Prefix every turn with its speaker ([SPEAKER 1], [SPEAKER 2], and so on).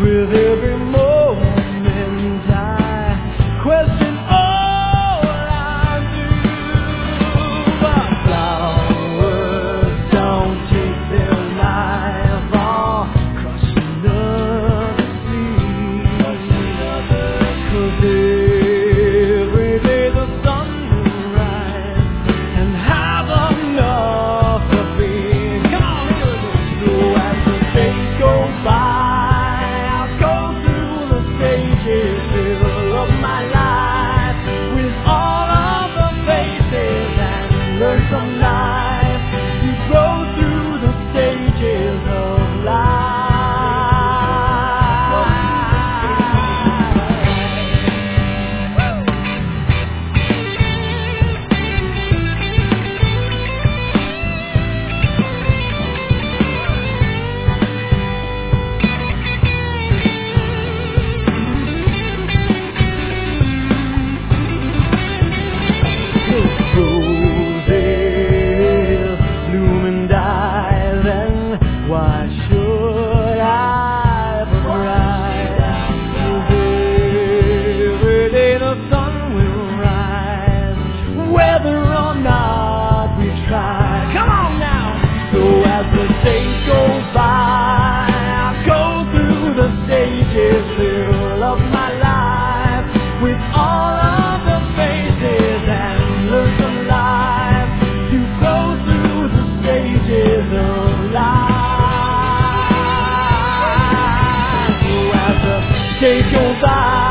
[SPEAKER 1] With every moment I question all I do. But flowers don't take their life all crushing the sea. 'Cause every day the sun will rise and have enough to feed. Come on, so as the days go by, of my life with all of the faces and learn some life to go through the stages of life. Why should I ever cry? 'Cause every day the sun will rise, whether or not we try. Come on now! So as the days go by, I'll go through the stages of my life with all of the faces and learn some life to go through the stages of life. Days go by.